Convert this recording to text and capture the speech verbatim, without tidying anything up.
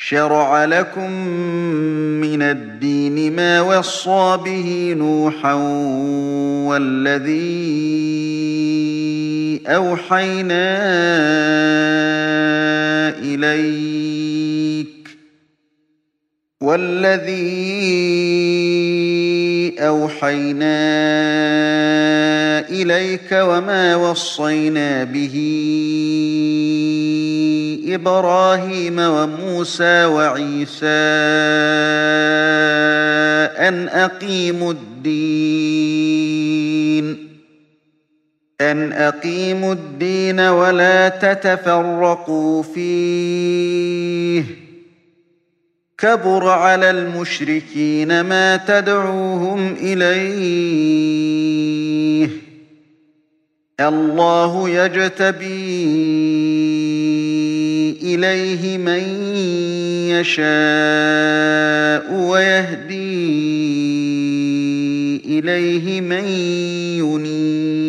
شَرَعَ لَكُم مِّنَ الدِّينِ مَا وَصَّىٰ بِهِ نُوحًا وَالَّذِي أَوْحَيْنَا إِلَيْكَ وَالَّذِي أَوْحَيْنَا إِلَيْكَ وَمَا وَصَّيْنَا بِهِ إِبْرَاهِيمَ وَمُوسَىٰ وَعِيسَىٰ أَنْ أَقِيمُوا الدِّينَ أَنْ أَقِيمُوا الدِّينَ وَلَا تَتَفَرَّقُوا فِيهِ ۚ كَبُرَ عَلَى الْمُشْرِكِينَ مَا تَدْعُوهُمْ إِلَيْهِ ۚ اللَّهُ يَجْتَبِي إِلَيْهِ مَن يَشَاءُ وَيَهْدِي إِلَيْهِ مَن يُنِيبُ